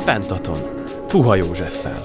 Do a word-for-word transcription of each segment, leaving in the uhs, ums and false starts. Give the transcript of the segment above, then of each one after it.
Pentaton, Puha Józseffel.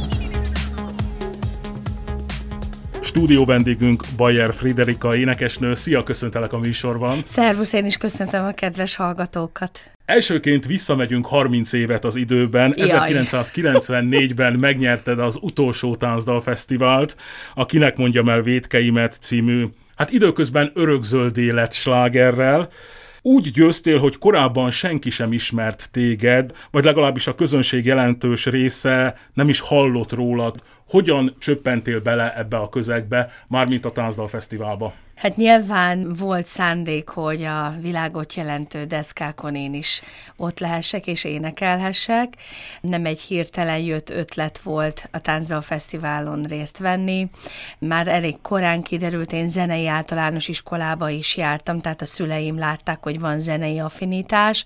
Stúdió vendégünk Bayer Friderika énekesnő. Szia, köszöntelek a műsorban. Szervusz, én is köszöntöm a kedves hallgatókat. Elsőként visszamegyünk harminc évet az időben. Jaj. ezerkilencszázkilencvennégyben megnyerted az utolsó táncdalfesztivált, a Kinek mondjam el vétkeimet című, hát időközben örökzöldé lett slágerrel. Úgy győztél, hogy korábban senki sem ismert téged, vagy legalábbis a közönség jelentős része nem is hallott rólad. Hogyan csöppentél bele ebbe a közegbe, mármint a táncdalfesztiválba? Hát nyilván volt szándék, hogy a világot jelentő deszkákon én is ott lehessek és énekelhessek. Nem egy hirtelen jött ötlet volt a táncdalfesztiválon részt venni. Már elég korán kiderült, én zenei általános iskolába is jártam, tehát a szüleim látták, hogy van zenei affinitás.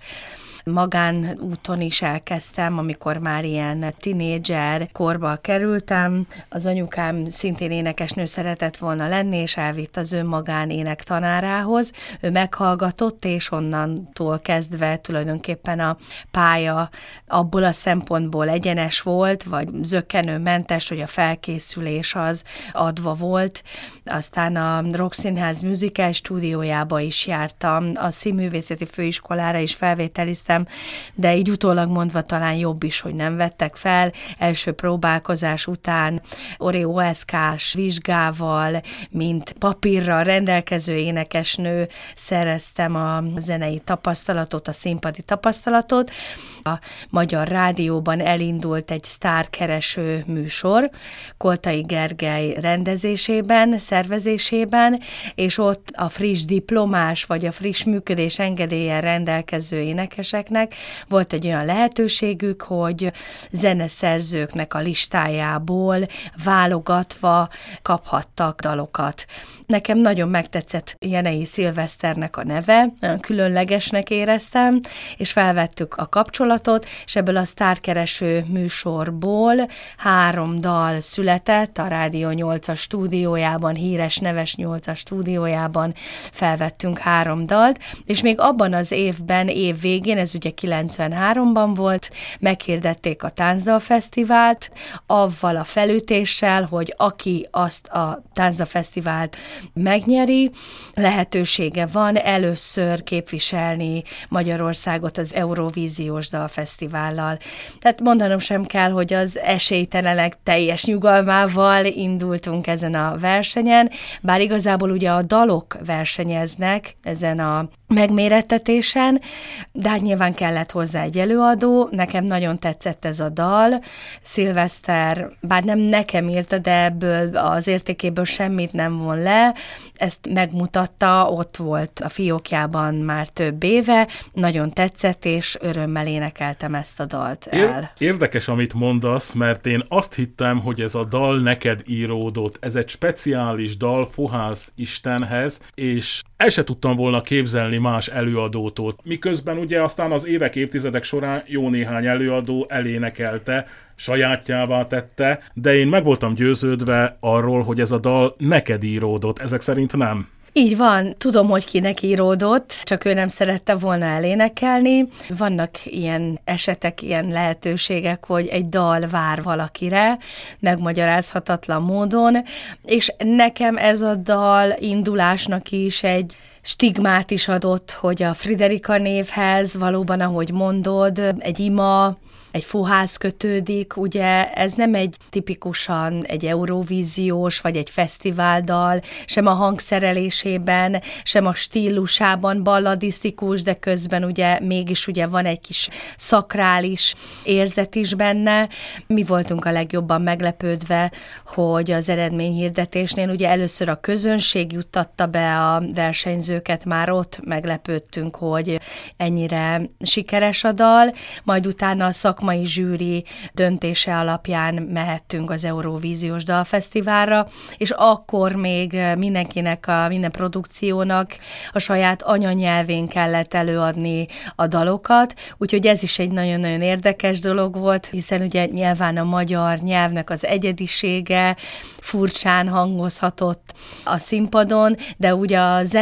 Magánúton is elkezdtem, amikor már ilyen tinédzser korba kerültem. Az anyukám szintén énekesnő szeretett volna lenni, és elvitt az ő magánének tanárához. Ő meghallgatott, és onnantól kezdve tulajdonképpen a pálya abból a szempontból egyenes volt, vagy zökkenőmentes, hogy a felkészülés az adva volt. Aztán a Rockszínház musical stúdiójába is jártam, a Színművészeti Főiskolára is felvételiztem, de így utólag mondva talán jobb is, hogy nem vettek fel. Első próbálkozás után Oreo es ká-s vizsgával, mint papírra rendelkező énekesnő szereztem a zenei tapasztalatot, a színpadi tapasztalatot. A Magyar Rádióban elindult egy sztárkereső műsor, Koltai Gergely rendezésében, szervezésében, és ott a friss diplomás, vagy a friss működés engedéllyel rendelkező énekesek volt egy olyan lehetőségük, hogy zeneszerzőknek a listájából válogatva kaphattak dalokat. Nekem nagyon megtetszett Jenei Szilveszternek a neve, nagyon különlegesnek éreztem, és felvettük a kapcsolatot, és ebből a sztárkereső műsorból három dal született, a Rádió nyolcas stúdiójában, híres neves nyolcas stúdiójában felvettünk három dalt, és még abban az évben, év végén, ez ugye kilencvenháromban volt, meghirdették a táncdalfesztivált, avval a felütéssel, hogy aki azt a táncdalfesztivált megnyeri, lehetősége van először képviselni Magyarországot az Eurovíziós Dalfesztivállal. Tehát mondanom sem kell, hogy az esélytelenek teljes nyugalmával indultunk ezen a versenyen, bár igazából ugye a dalok versenyeznek ezen a megmérettetésen, de hát nyilván kellett hozzá egy előadó. Nekem nagyon tetszett ez a dal. Szilveszter, bár nem nekem írta, de ebből az értékéből semmit nem von le. Ezt megmutatta, ott volt a fiókjában már több éve. Nagyon tetszett, és örömmel énekeltem ezt a dalt el. Érdekes, amit mondasz, mert én azt hittem, hogy ez a dal neked íródott. Ez egy speciális dal Fohász Istenhez, és el se tudtam volna képzelni más előadótól. Miközben ugye aztán az évek, évtizedek során jó néhány előadó elénekelte, sajátjává tette, de én meg voltam győződve arról, hogy ez a dal neked íródott. Ezek szerint nem? Így van, tudom, hogy kinek íródott, csak ő nem szerette volna elénekelni. Vannak ilyen esetek, ilyen lehetőségek, hogy egy dal vár valakire, megmagyarázhatatlan módon, és nekem ez a dal indulásnak is egy stigmát is adott, hogy a Friderika névhez valóban, ahogy mondod, egy ima, egy fohász kötődik, ugye ez nem egy tipikusan egy eurovíziós, vagy egy fesztiváldal, sem a hangszerelésében, sem a stílusában balladisztikus, de közben ugye mégis ugye van egy kis szakrális érzet is benne. Mi voltunk a legjobban meglepődve, hogy az eredményhirdetésnél ugye először a közönség juttatta be a versenyzőket, már ott meglepődtünk, hogy ennyire sikeres a dal, majd utána a szakmai zsűri döntése alapján mehettünk az Eurovíziós Dalfesztiválra, és akkor még mindenkinek, a, minden produkciónak a saját anyanyelvén kellett előadni a dalokat, úgyhogy ez is egy nagyon-nagyon érdekes dolog volt, hiszen ugye nyilván a magyar nyelvnek az egyedisége furcsán hangozhatott a színpadon, de ugye a zene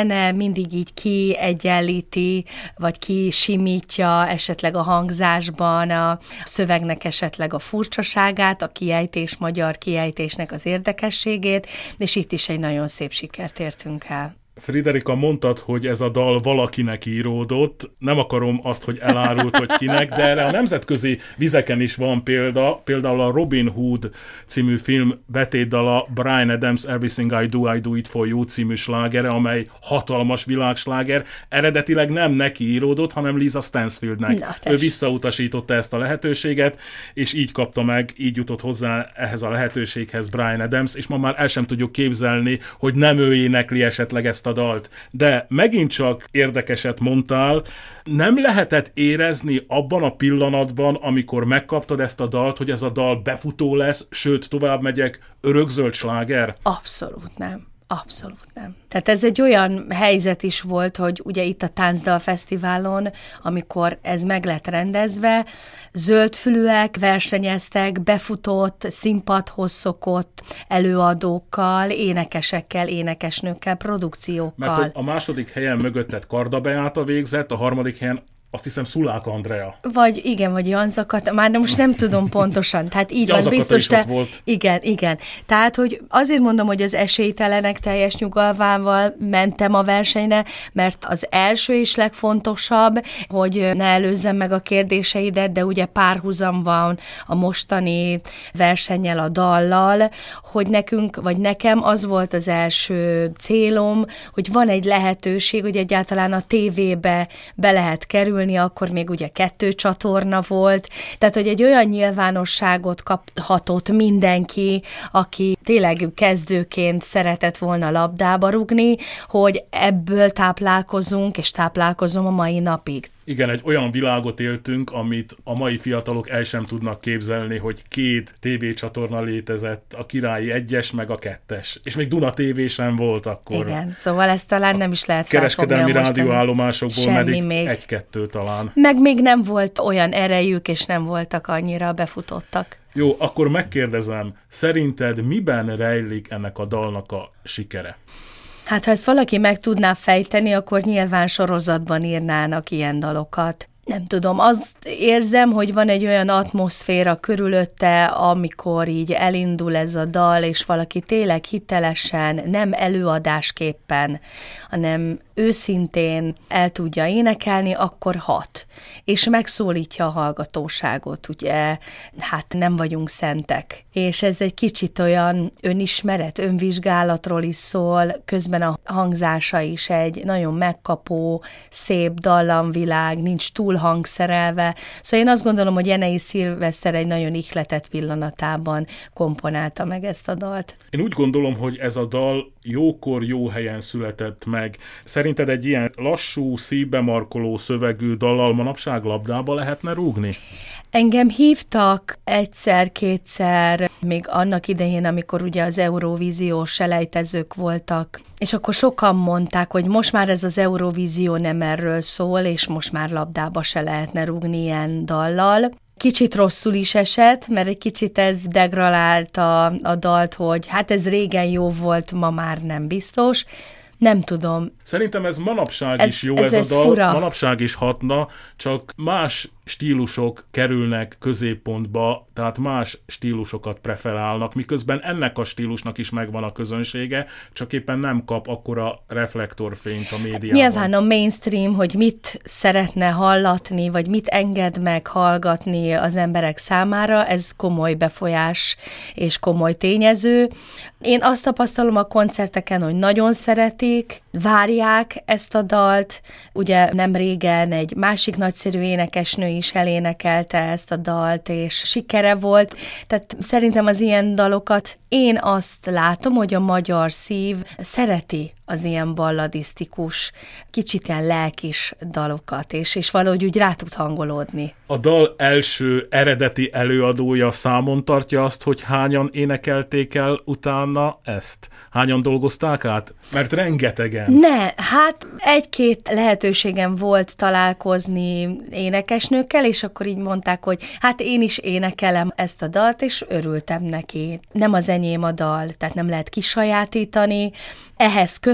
mindig így kiegyenlíti, vagy kisimítja esetleg a hangzásban a szövegnek esetleg a furcsaságát, a kiejtés, magyar kiejtésnek az érdekességét, és itt is egy nagyon szép sikert értünk el. Friderika, mondtad, hogy ez a dal valakinek íródott. Nem akarom azt, hogy elárult, hogy kinek, de erre a nemzetközi vizeken is van példa. Például a Robin Hood című film betétdala Bryan Adams Everything I Do, I Do It For You című slágere, amely hatalmas világsláger. Eredetileg nem neki íródott, hanem Lisa Stansfieldnek. Na, ő visszautasította ezt a lehetőséget, és így kapta meg, így jutott hozzá ehhez a lehetőséghez Bryan Adams, és ma már el sem tudjuk képzelni, hogy nem ő énekli esetleg ezt a dalt. De megint csak érdekeset mondtál, nem lehetett érezni abban a pillanatban, amikor megkaptad ezt a dalt, hogy ez a dal befutó lesz, sőt, tovább megyek, örökzöld sláger? Abszolút nem. Abszolút nem. Tehát ez egy olyan helyzet is volt, hogy ugye itt a Táncdal Fesztiválon, amikor ez meg lett rendezve, zöldfülűek versenyeztek, befutott, színpadhoz szokott előadókkal, énekesekkel, énekesnőkkel, produkciókkal. Mert a második helyen mögötted Karda Beáta végzett, a harmadik helyen azt hiszem Szulák Andrea. Vagy igen, vagy Janzakat, már most nem tudom pontosan. Tehát így van, biztos, te... volt. Igen, igen. Tehát, hogy azért mondom, hogy az esélytelenek teljes nyugalvával mentem a versenyre, mert az első és legfontosabb, hogy ne előzzem meg a kérdéseidet, de ugye párhuzam van a mostani versennyel, a dallal, hogy nekünk, vagy nekem az volt az első célom, hogy van egy lehetőség, hogy egyáltalán a tévébe be lehet kerülni, akkor még ugye kettő csatorna volt, tehát hogy egy olyan nyilvánosságot kaphatott mindenki, aki tényleg kezdőként szeretett volna labdába rugni, hogy ebből táplálkozunk, és táplálkozom a mai napig. Igen, egy olyan világot éltünk, amit a mai fiatalok el sem tudnak képzelni, hogy két tévécsatorna létezett, a Királyi egyes meg a kettes. És még Duna té vé sem volt akkor. Igen, szóval ezt talán nem is lehet felfogni. Kereskedelmi rádióállomásokból pedig egy-kettő talán. Meg még nem volt olyan erejük, és nem voltak annyira befutottak. Jó, akkor megkérdezem, szerinted miben rejlik ennek a dalnak a sikere? Hát, ha ezt valaki meg tudná fejteni, akkor nyilván sorozatban írnának ilyen dalokat. Nem tudom, azt érzem, hogy van egy olyan atmoszféra körülötte, amikor így elindul ez a dal, és valaki tényleg hitelesen, nem előadásképpen, hanem őszintén el tudja énekelni, akkor hat. És megszólítja a hallgatóságot, ugye, hát nem vagyunk szentek. És ez egy kicsit olyan önismeret, önvizsgálatról is szól, közben a hangzása is egy nagyon megkapó, szép dallamvilág, nincs túl hangszerelve. Szóval én azt gondolom, hogy Jenei Szilveszter egy nagyon ihletett pillanatában komponálta meg ezt a dalt. Én úgy gondolom, hogy ez a dal jókor, jó helyen született meg. Szerinted egy ilyen lassú, szívbemarkoló szövegű dallal manapság labdába lehetne rúgni? Engem hívtak egyszer-kétszer, még annak idején, amikor ugye az Eurovíziós selejtezők voltak, és akkor sokan mondták, hogy most már ez az Eurovízió nem erről szól, és most már labdába se lehetne rúgni ilyen dallal. Kicsit rosszul is esett, mert egy kicsit ez degradálta a dalt, hogy hát ez régen jó volt, ma már nem biztos. Nem tudom. Szerintem ez manapság ez, is jó, ez, ez, ez a dal, fura. Manapság is hatna, csak más stílusok kerülnek középpontba, tehát más stílusokat preferálnak, miközben ennek a stílusnak is megvan a közönsége, csak éppen nem kap akkora reflektorfényt a médiában. Nyilván a mainstream, hogy mit szeretne hallatni, vagy mit enged meg hallgatni az emberek számára, ez komoly befolyás és komoly tényező. Én azt tapasztalom a koncerteken, hogy nagyon szeretik, várják ezt a dalt. Ugye nem régen egy másik nagyszerű énekesnő is elénekelte ezt a dalt, és sikere volt. Tehát szerintem az ilyen dalokat én azt látom, hogy a magyar szív szereti az ilyen balladisztikus, kicsit ilyen lelkis dalokat, és, és valahogy úgy rá tud hangolódni. A dal első eredeti előadója számon tartja azt, hogy hányan énekelték el utána ezt? Hányan dolgozták át? Mert rengetegen. Ne, hát egy-két lehetőségem volt találkozni énekesnőkkel, és akkor így mondták, hogy hát én is énekelem ezt a dalt, és örültem neki. Nem az enyém a dal, tehát nem lehet kisajátítani, ehhez köt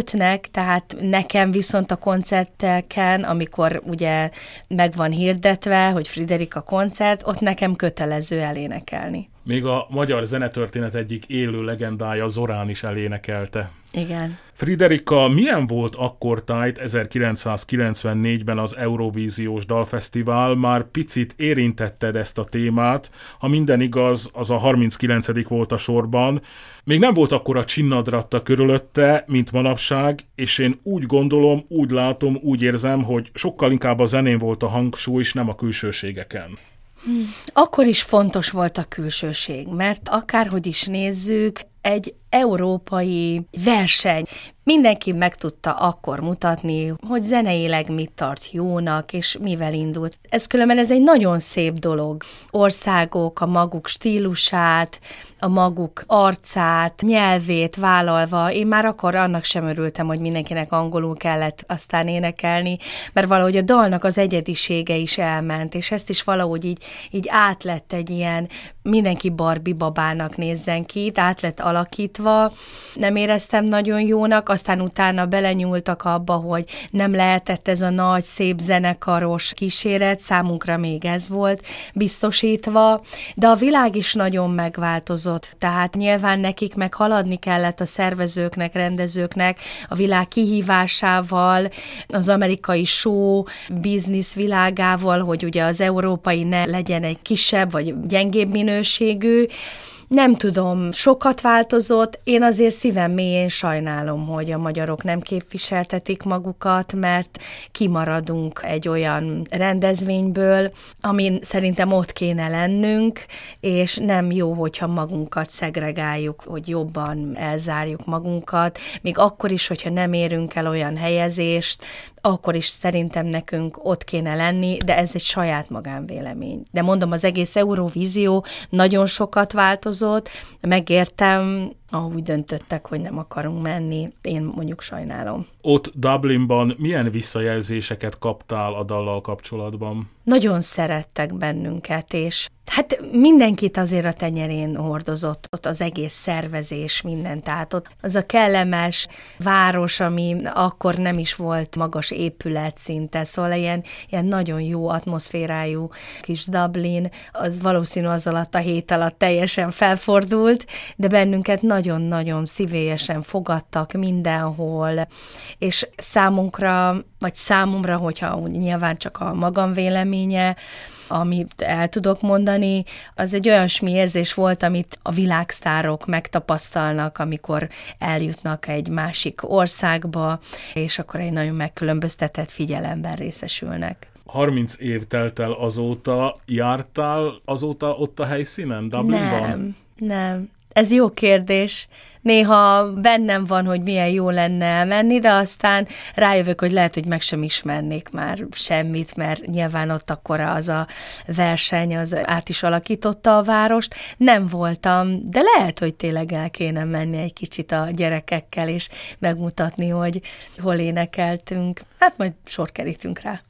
kötnek, tehát nekem viszont a koncerteken, amikor ugye meg van hirdetve, hogy Friderika koncert, ott nekem kötelező elénekelni. Még a magyar zenetörténet egyik élő legendája, Zorán is elénekelte. Igen. Friderika, milyen volt akkortájt ezerkilencszázkilencvennégyben az Eurovíziós Dalfesztivál? Már picit érintetted ezt a témát. Ha minden igaz, az a harminckilencedik volt a sorban. Még nem volt akkora csinnadratta körülötte, mint manapság, és én úgy gondolom, úgy látom, úgy érzem, hogy sokkal inkább a zenén volt a hangsúly, és nem a külsőségeken. Akkor is fontos volt a külsőség, mert akárhogy is nézzük, egy európai verseny. Mindenki meg tudta akkor mutatni, hogy zeneileg mit tart jónak, és mivel indult. Ez különben ez egy nagyon szép dolog. Országok a maguk stílusát, a maguk arcát, nyelvét vállalva. Én már akkor annak sem örültem, hogy mindenkinek angolul kellett aztán énekelni, mert valahogy a dalnak az egyedisége is elment, és ezt is valahogy így, így át lett egy ilyen, mindenki Barbie babának nézzen ki, át lett alakítva. Nem éreztem nagyon jónak, aztán utána belenyúltak abba, hogy nem lehetett ez a nagy, szép zenekaros kíséret, számunkra még ez volt biztosítva, de a világ is nagyon megváltozott, tehát nyilván nekik meg haladni kellett a szervezőknek, rendezőknek a világ kihívásával, az amerikai show business világával, hogy ugye az európai ne legyen egy kisebb vagy gyengébb minőségű. Nem tudom, sokat változott, én azért szívem mélyén sajnálom, hogy a magyarok nem képviseltetik magukat, mert kimaradunk egy olyan rendezvényből, amin szerintem ott kéne lennünk, és nem jó, hogyha magunkat szegregáljuk, hogy jobban elzárjuk magunkat, még akkor is, hogyha nem érünk el olyan helyezést, akkor is szerintem nekünk ott kéne lenni, de ez egy saját magánvélemény. De mondom, az egész Eurovízió nagyon sokat változott, megértem, ahogy döntöttek, hogy nem akarunk menni, én mondjuk sajnálom. Ott Dublinban milyen visszajelzéseket kaptál a dallal kapcsolatban? Nagyon szerettek bennünket, és hát mindenkit azért a tenyerén hordozott, ott az egész szervezés, minden, tehát ott az a kellemes város, ami akkor nem is volt magas épület szinte, szóval ilyen, ilyen nagyon jó atmoszférájú kis Dublin, az valószínű az alatt a hét alatt teljesen felfordult, de bennünket nagyon-nagyon szívélyesen fogadtak mindenhol, és számunkra, vagy számomra, hogyha nyilván csak a magam véleménye, amit el tudok mondani, az egy olyasmi érzés volt, amit a világsztárok megtapasztalnak, amikor eljutnak egy másik országba, és akkor egy nagyon megkülönböztetett figyelemben részesülnek. harminc év telt el azóta, jártál azóta ott a helyszínen, Dublinban? Nem, nem. Ez jó kérdés. Néha bennem van, hogy milyen jó lenne elmenni, de aztán rájövök, hogy lehet, hogy meg sem ismernék már semmit, mert nyilván ott akkor az a verseny, az át is alakította a várost. Nem voltam, de lehet, hogy tényleg el kéne menni egy kicsit a gyerekekkel, és megmutatni, hogy hol énekeltünk. Hát majd sor kerítünk rá.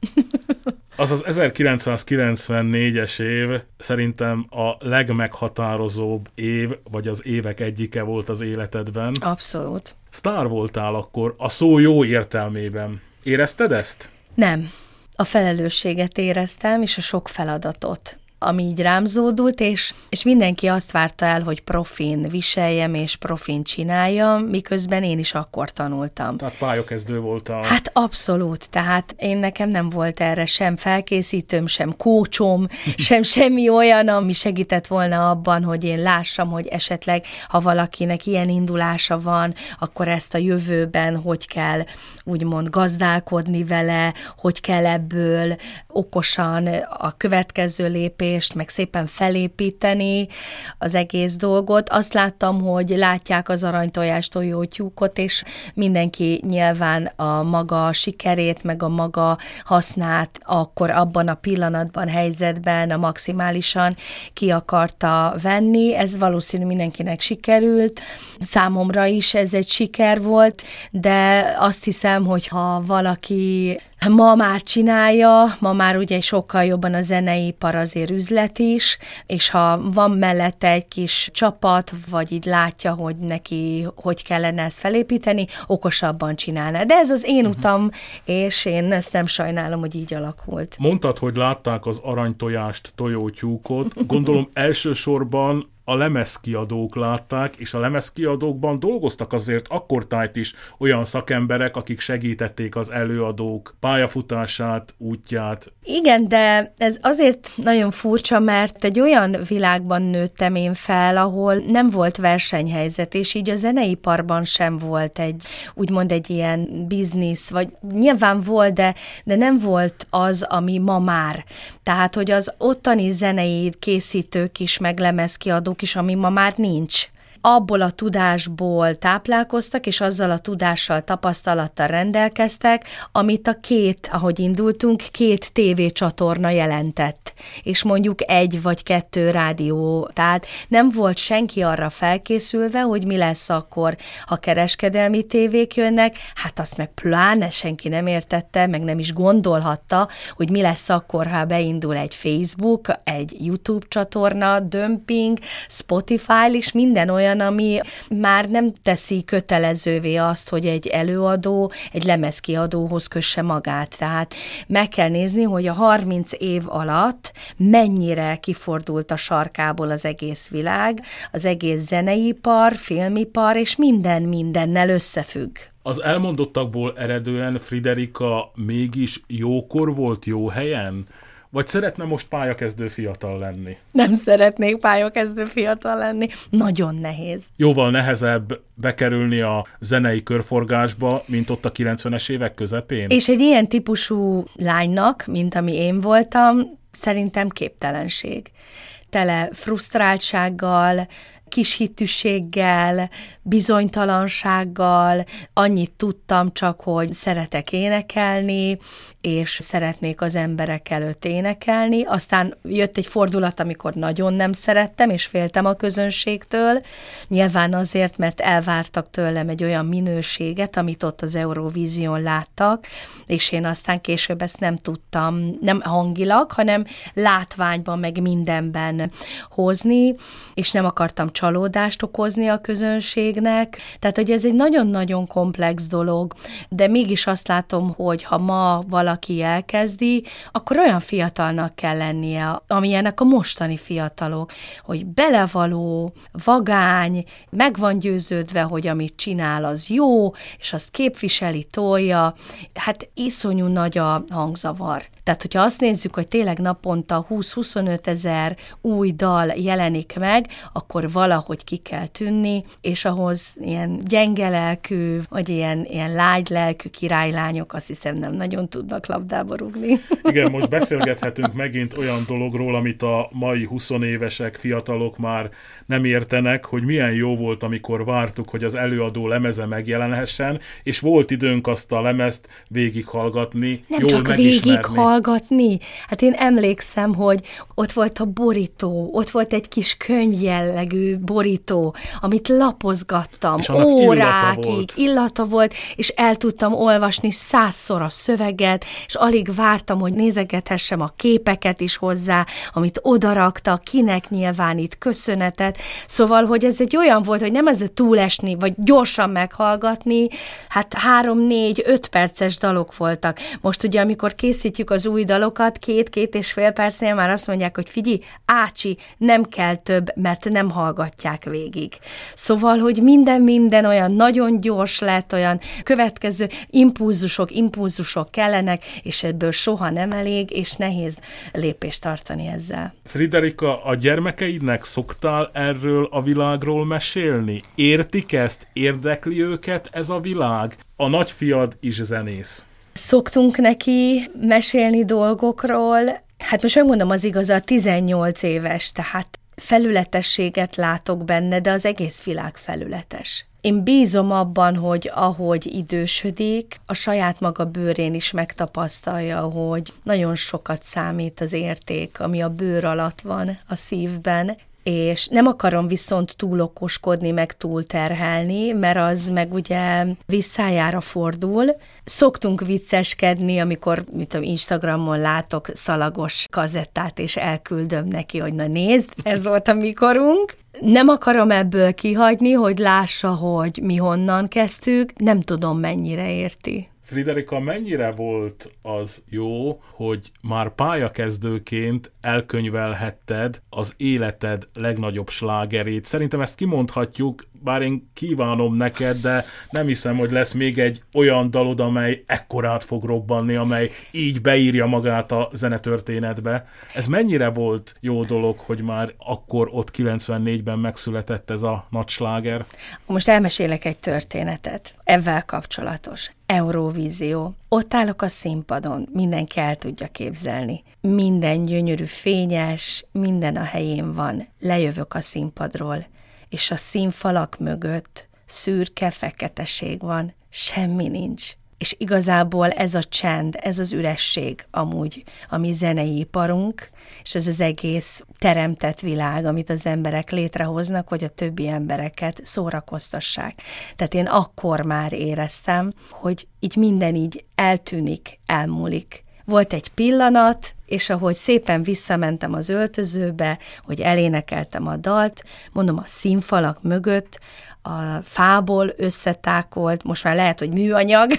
Az az ezerkilencszázkilencvennégyes év szerintem a legmeghatározóbb év, vagy az évek egyike volt az életedben. Abszolút. Sztár voltál akkor, a szó jó értelmében. Érezted ezt? Nem. A felelősséget éreztem, és a sok feladatot, ami így rám zódult, és, és mindenki azt várta el, hogy profin viseljem, és profin csináljam, miközben én is akkor tanultam. Tehát pályakezdő voltál. Hát abszolút, tehát én nekem nem volt erre sem felkészítőm, sem kócsom, sem semmi olyan, ami segített volna abban, hogy én lássam, hogy esetleg, ha valakinek ilyen indulása van, akkor ezt a jövőben hogy kell úgymond gazdálkodni vele, hogy kell ebből okosan a következő lépés, meg szépen felépíteni az egész dolgot. Azt láttam, hogy látják az aranytojást, tojó tyúkot, és mindenki nyilván a maga sikerét, meg a maga hasznát akkor abban a pillanatban, helyzetben a maximálisan ki akarta venni. Ez valószínű mindenkinek sikerült. Számomra is ez egy siker volt, de azt hiszem, hogy ha valaki Ma már csinálja, ma már ugye sokkal jobban a zeneipar azért üzlet is, és ha van mellette egy kis csapat, vagy így látja, hogy neki hogy kellene ezt felépíteni, okosabban csinálná. De ez az én utam, és én ezt nem sajnálom, hogy így alakult. Mondtad, hogy látták az aranytojást, tojótyúkot. Gondolom elsősorban a lemezkiadók látták, és a lemezkiadókban dolgoztak azért akkortájt is olyan szakemberek, akik segítették az előadók pályafutását, útját. Igen, de ez azért nagyon furcsa, mert egy olyan világban nőttem én fel, ahol nem volt versenyhelyzet, és így a zeneiparban sem volt egy, úgymond egy ilyen biznisz, vagy nyilván volt, de, de nem volt az, ami ma már. Tehát, hogy az ottani zenei készítők is, meg lemezkiadók is, ami ma már nincs. Abból a tudásból táplálkoztak, és azzal a tudással, tapasztalattal rendelkeztek, amit a két, ahogy indultunk, két tévécsatorna jelentett, és mondjuk egy vagy kettő rádió. Tehát nem volt senki arra felkészülve, hogy mi lesz akkor, ha kereskedelmi tévék jönnek, hát azt meg pláne senki nem értette, meg nem is gondolhatta, hogy mi lesz akkor, ha beindul egy Facebook, egy YouTube csatorna, Dömping, Spotify, és minden olyan, ami már nem teszi kötelezővé azt, hogy egy előadó egy lemezkiadóhoz kösse magát. Tehát meg kell nézni, hogy a harminc év alatt mennyire kifordult a sarkából az egész világ, az egész zeneipar, filmipar, és minden mindennel összefügg. Az elmondottakból eredően Friderika mégis jókor volt jó helyen? Vagy szeretne most pályakezdő fiatal lenni? Nem szeretnék pályakezdő fiatal lenni. Nagyon nehéz. Jóval nehezebb bekerülni a zenei körforgásba, mint ott a kilencvenes évek közepén? És egy ilyen típusú lánynak, mint ami én voltam, szerintem képtelenség. Tele frusztráltsággal, kis hitűséggel, bizonytalansággal, annyit tudtam csak, hogy szeretek énekelni, és szeretnék az emberek előtt énekelni. Aztán jött egy fordulat, amikor nagyon nem szerettem, és féltem a közönségtől. Nyilván azért, mert elvártak tőlem egy olyan minőséget, amit ott az Eurovízión láttak, és én aztán később ezt nem tudtam, nem hangilag, hanem látványban, meg mindenben hozni, és nem akartam csalódást okozni a közönségnek. Tehát, hogy ez egy nagyon-nagyon komplex dolog, de mégis azt látom, hogy ha ma valaki elkezdi, akkor olyan fiatalnak kell lennie, amilyenek a mostani fiatalok, hogy belevaló, vagány, meg van győződve, hogy amit csinál, az jó, és azt képviseli, tolja. Hát iszonyú nagy a hangzavar. Tehát, hogyha azt nézzük, hogy tényleg naponta húsz-huszonöt ezer új dal jelenik meg, akkor valahogy ki kell tűnni, és ahhoz ilyen gyenge lelkű, vagy ilyen, ilyen lágy lelkű királylányok azt hiszem nem nagyon tudnak labdába rúgni. Igen, most beszélgethetünk megint olyan dologról, amit a mai huszonévesek, fiatalok már nem értenek, hogy milyen jó volt, amikor vártuk, hogy az előadó lemeze megjelenhessen, és volt időnk azt a lemezt végighallgatni, nem jól csak megismerni. Végighallgatni. Hát én emlékszem, hogy ott volt a borító, ott volt egy kis könyv jellegű borító, amit lapozgattam órákig, illata volt. illata volt, és el tudtam olvasni százszor a szöveget, és alig vártam, hogy nézegethessem a képeket is hozzá, amit odaraktak, kinek nyilvánít köszönetet. Szóval, hogy ez egy olyan volt, hogy nem ez a túlesni, vagy gyorsan meghallgatni, hát három, négy, öt perces dalok voltak. Most ugye, amikor készítjük az új dalokat, két-két és fél percnél már azt mondják, hogy figyelj, ácsi, nem kell több, mert nem hallgatják végig. Szóval, hogy minden-minden olyan nagyon gyors lett, olyan következő impulzusok, impulzusok kellenek, és ebből soha nem elég, és nehéz lépést tartani ezzel. Friderika, a gyermekeidnek szoktál erről a világról mesélni? Értik ezt? Érdekli őket ez a világ? A nagyfiad is zenész. Szoktunk neki mesélni dolgokról. Hát most megmondom az igazat, tizennyolc éves, tehát felületességet látok benne, de az egész világ felületes. Én bízom abban, hogy ahogy idősödik, a saját maga bőrén is megtapasztalja, hogy nagyon sokat számít az érték, ami a bőr alatt van a szívben, és nem akarom viszont túl okoskodni, meg túl terhelni, mert az meg ugye visszájára fordul. Szoktunk vicceskedni, amikor mit tudom, Instagramon látok szalagos kazettát, és elküldöm neki, hogy na nézd, ez volt a mikorunk. Nem akarom ebből kihagyni, hogy lássa, hogy mi honnan kezdtük, nem tudom, mennyire érti. Friderika, mennyire volt az jó, hogy már pályakezdőként elkönyvelhetted az életed legnagyobb slágerét? Szerintem ezt kimondhatjuk, bár én kívánom neked, de nem hiszem, hogy lesz még egy olyan dalod, amely ekkorát fog robbanni, amely így beírja magát a zenetörténetbe. Ez mennyire volt jó dolog, hogy már akkor ott kilencvennégyben megszületett ez a nagy sláger? Most elmesélek egy történetet, ezzel kapcsolatos. Eurovízió. Ott állok a színpadon, mindenki el tudja képzelni. Minden gyönyörű, fényes, minden a helyén van. Lejövök a színpadról, és a színfalak mögött szürke feketeség van, semmi nincs. És igazából ez a csend, ez az üresség amúgy a mi zenei iparunk, és ez az egész teremtett világ, amit az emberek létrehoznak, hogy a többi embereket szórakoztassák. Tehát én akkor már éreztem, hogy így minden így eltűnik, elmúlik. Volt egy pillanat, és ahogy szépen visszamentem az öltözőbe, hogy elénekeltem a dalt, mondom, a színfalak mögött, a fából összetákolt, most már lehet, hogy műanyag,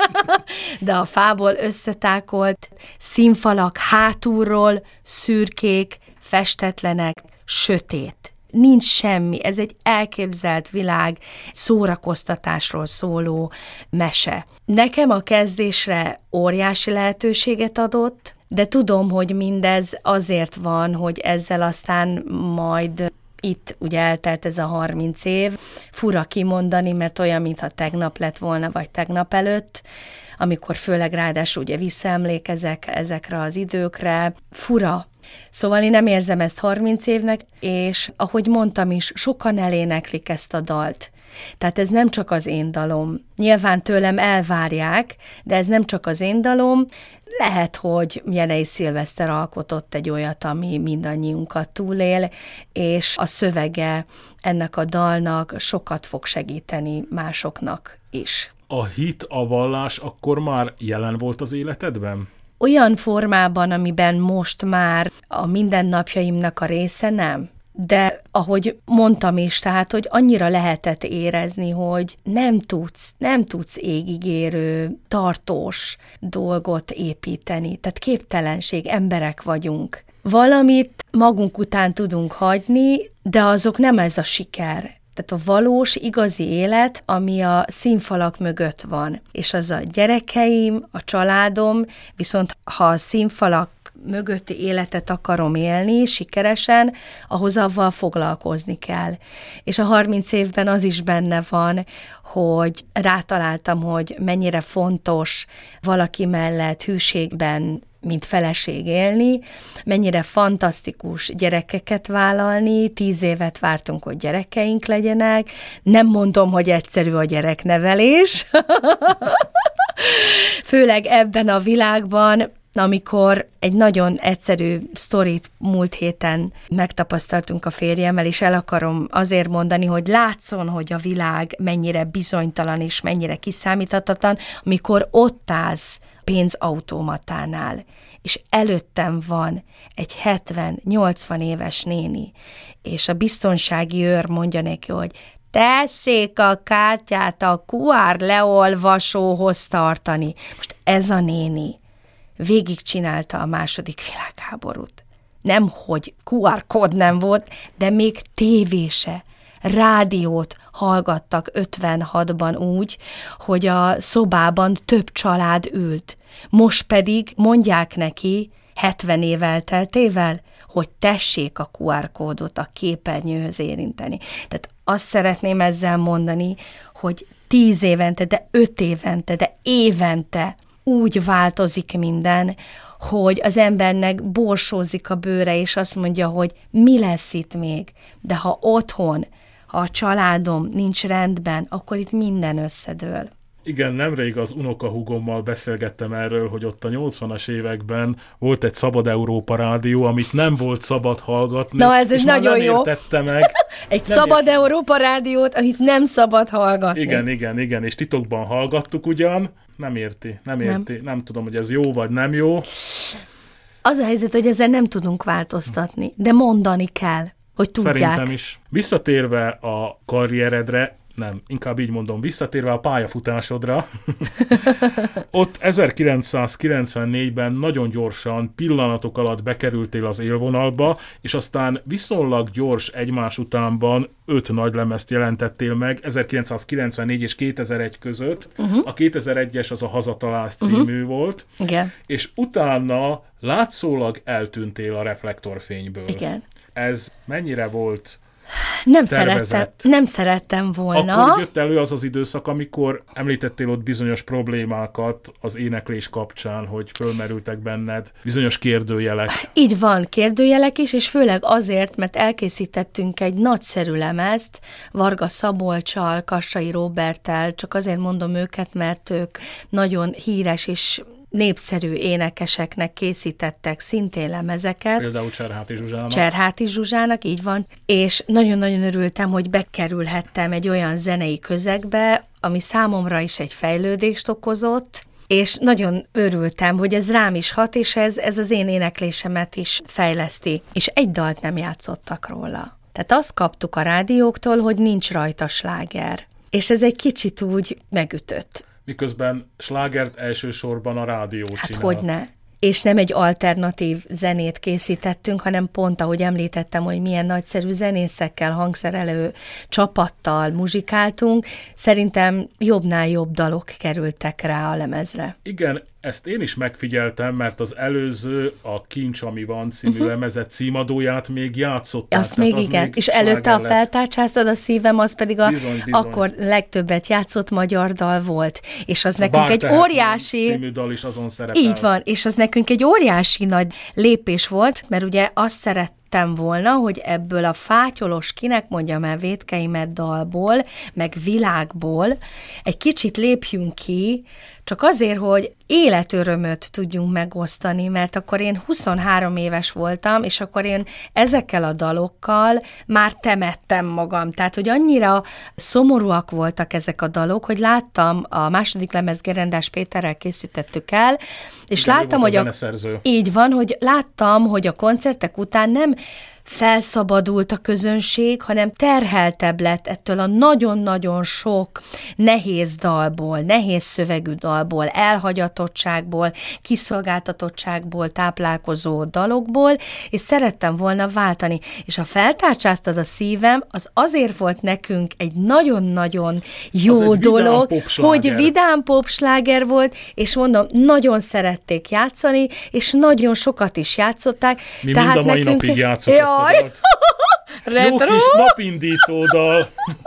de a fából összetákolt színfalak hátulról szürkék, festetlenek, sötét. Nincs semmi, ez egy elképzelt világ, szórakoztatásról szóló mese. Nekem a kezdésre óriási lehetőséget adott, de tudom, hogy mindez azért van, hogy ezzel aztán majd itt ugye eltelt ez a harminc év, fura kimondani, mert olyan, mintha tegnap lett volna, vagy tegnap előtt, amikor főleg ráadásul ugye visszaemlékezek ezekre az időkre, fura. Szóval én nem érzem ezt harminc évnek, és ahogy mondtam is, sokan eléneklik ezt a dalt. Tehát ez nem csak az én dalom. Nyilván tőlem elvárják, de ez nem csak az én dalom. Lehet, hogy Jenei Szilveszter alkotott egy olyat, ami mindannyiunkat túlél, és a szövege ennek a dalnak sokat fog segíteni másoknak is. A hit, a vallás akkor már jelen volt az életedben? Olyan formában, amiben most már a mindennapjaimnak a része nem. De ahogy mondtam is, tehát, hogy annyira lehetett érezni, hogy nem tudsz, nem tudsz égigérő, tartós dolgot építeni. Tehát képtelenség, emberek vagyunk. Valamit magunk után tudunk hagyni, de azok nem ez a siker. Tehát a valós, igazi élet, ami a színfalak mögött van. És az a gyerekeim, a családom, viszont ha a színfalak mögötti életet akarom élni sikeresen, ahhoz avval foglalkozni kell. És a harminc évben az is benne van, hogy rátaláltam, hogy mennyire fontos valaki mellett hűségben, mint feleség élni, mennyire fantasztikus gyerekeket vállalni, tíz évet vártunk, hogy gyerekeink legyenek, nem mondom, hogy egyszerű a gyereknevelés, főleg ebben a világban, amikor egy nagyon egyszerű sztorit múlt héten megtapasztaltunk a férjemmel, és el akarom azért mondani, hogy látszon, hogy a világ mennyire bizonytalan és mennyire kiszámíthatatlan, amikor ott állsz pénzautomatánál, és előttem van egy hetven-nyolcvan éves néni, és a biztonsági őr mondja neki, hogy tessék a kártyát a kú ár leolvasóhoz tartani. Most ez a néni végigcsinálta a második világháborút. Nem, hogy kú ár kód nem volt, de még tévése, rádiót hallgattak ötvenhatban úgy, hogy a szobában több család ült. Most pedig mondják neki, hetven év elteltével, hogy tessék a kú ár kódot a képernyőhöz érinteni. Tehát azt szeretném ezzel mondani, hogy tíz évente, de öt évente, de évente úgy változik minden, hogy az embernek borsózik a bőre, és azt mondja, hogy mi lesz itt még. De ha otthon, ha a családom nincs rendben, akkor itt minden összedől. Igen, nemrég az unokahúgommal beszélgettem erről, hogy ott a nyolcvanas években volt egy Szabad Európa rádió, amit nem volt szabad hallgatni. Na, ez is nagyon nem jó. értette meg. Egy nem Szabad ért... Európa rádiót, amit nem szabad hallgatni. Igen, igen, igen, és titokban hallgattuk ugyan. Nem érti, nem érti. Nem, nem tudom, hogy ez jó vagy nem jó. Az a helyzet, hogy ezzel nem tudunk változtatni, de mondani kell, hogy tudják. Szerintem is. Visszatérve a karrieredre, nem, inkább így mondom, visszatérve a pályafutásodra, ott ezerkilencszázkilencvennégyben nagyon gyorsan, pillanatok alatt bekerültél az élvonalba, és aztán viszonylag gyors egymás utánban öt nagylemezt jelentettél meg, ezerkilencszázkilencvennégy és kétezer-egy között. Uh-huh. A kétezer-egyes az a Hazatalálsz című uh-huh. volt, igen. És utána látszólag eltűntél a reflektorfényből. Igen. Ez mennyire volt Nem szerettem, nem szerettem volna. Akkor jött elő az az időszak, amikor említettél ott bizonyos problémákat az éneklés kapcsán, hogy fölmerültek benned bizonyos kérdőjelek. Így van, kérdőjelek is, és főleg azért, mert elkészítettünk egy nagyszerű lemezt Varga Szabolccsal, Kassai Róberttel, csak azért mondom őket, mert ők nagyon híres és népszerű énekeseknek készítettek szintén lemezeket. Például Cserháti Zsuzsának. Cserháti Zsuzsának, így van. És nagyon-nagyon örültem, hogy bekerülhettem egy olyan zenei közegbe, ami számomra is egy fejlődést okozott, és nagyon örültem, hogy ez rám is hat, és ez, ez az én éneklésemet is fejleszti. És egy dalt nem játszottak róla. Tehát azt kaptuk a rádióktól, hogy nincs rajta sláger. És ez egy kicsit úgy megütött. Miközben slágert elsősorban a rádió hát csinál. Hogyne. És nem egy alternatív zenét készítettünk, hanem pont, ahogy említettem, hogy milyen nagyszerű zenészekkel, hangszerelő csapattal muzsikáltunk, szerintem jobbnál jobb dalok kerültek rá a lemezre. Igen, ezt én is megfigyeltem, mert az előző, a Kincs, ami van című uh-huh. lemezet címadóját még játszották. Azt még az igen, még és előtte a Feltárcsáztad a szívem, az pedig a, bizony, bizony. akkor legtöbbet játszott magyar dal volt. És az a nekünk egy óriási... című dal is azon szerepel. Így van, és az nekünk egy óriási nagy lépés volt, mert ugye azt szerettem volna, hogy ebből a fátyolos, kinek mondjam el, vétkeimet dalból, meg világból egy kicsit lépjünk ki, csak azért, hogy életörömöt tudjunk megosztani, mert akkor én huszonhárom éves voltam, és akkor én ezekkel a dalokkal már temettem magam. Tehát, hogy annyira szomorúak voltak ezek a dalok, hogy láttam, a második lemez Gerendás Péterrel készítettük el, és igen, láttam, hogy a, így van, hogy láttam, hogy a koncertek után nem felszabadult a közönség, hanem terheltebb lett ettől a nagyon-nagyon sok nehéz dalból, nehéz szövegű dalból, elhagyatottságból, kiszolgáltatottságból táplálkozó dalokból, és szerettem volna váltani. És a Feltárcsáztad a szívem, az azért volt nekünk egy nagyon-nagyon jó dolog, hogy vidám popsláger volt, és mondom, nagyon szerették játszani, és nagyon sokat is játszották. Mi tehát mind a mai nekünk... napig játszok ezt a dalt. Jó kis napindító dal.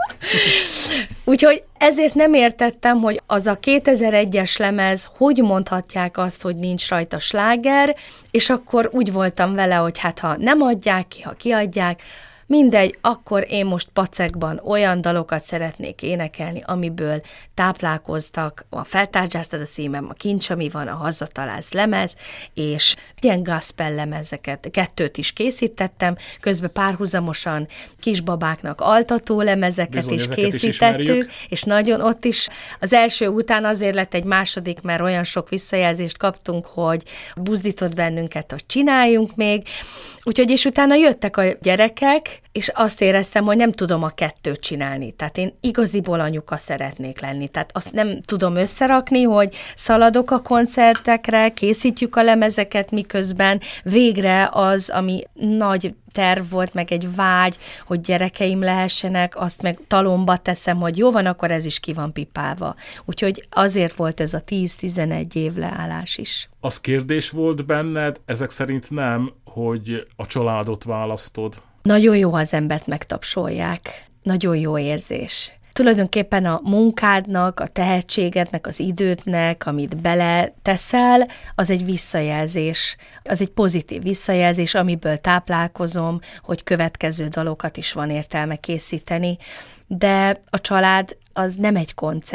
Úgyhogy ezért nem értettem, hogy az a kétezer-egyes lemez, hogy mondhatják azt, hogy nincs rajta sláger, és akkor úgy voltam vele, hogy hát ha nem adják ki, ha kiadják, mindegy, akkor én most pacekban olyan dalokat szeretnék énekelni, amiből táplálkoztak a Feltárcsáztad a szívem, a Kincs, ami van, a Hazatalálsz lemez, és ilyen gospel lemezeket, kettőt is készítettem, közben párhuzamosan kisbabáknak altató lemezeket bizony, is készítettük, is és nagyon ott is az első után azért lett egy második, mert olyan sok visszajelzést kaptunk, hogy buzdított bennünket, hogy csináljunk még, úgyhogy és utána jöttek a gyerekek, és azt éreztem, hogy nem tudom a kettőt csinálni. Tehát én igaziból anyuka szeretnék lenni. Tehát azt nem tudom összerakni, hogy szaladok a koncertekre, készítjük a lemezeket, miközben végre az, ami nagy terv volt, meg egy vágy, hogy gyerekeim lehessenek, azt meg talomba teszem, hogy jó van, akkor ez is ki van pipálva. Úgyhogy azért volt ez a tíz-tizenegy év leállás is. Az kérdés volt benned, ezek szerint nem, hogy a családot választod? Nagyon jó, ha az embert megtapsolják. Nagyon jó érzés. Tulajdonképpen a munkádnak, a tehetségednek, az idődnek, amit beleteszel, az egy visszajelzés. Az egy pozitív visszajelzés, amiből táplálkozom, hogy következő dalokat is van értelme készíteni. De a család az nem egy koncert.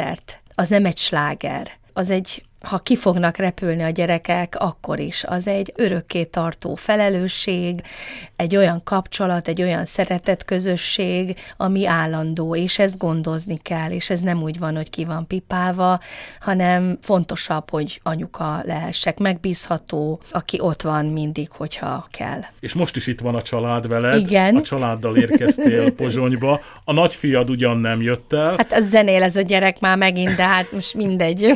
az nem egy sláger, az egy, ha ki fognak repülni a gyerekek, akkor is. Az egy örökké tartó felelősség, egy olyan kapcsolat, egy olyan szeretetközösség, ami állandó, és ezt gondozni kell, és ez nem úgy van, hogy ki van pipálva, hanem fontosabb, hogy anyuka lehessek, megbízható, aki ott van mindig, hogyha kell. És most is itt van a család veled. Igen. A családdal érkeztél Pozsonyba. A nagyfiad ugyan nem jött el. Hát az zenél ez a gyerek már megint, de hát most mindegy.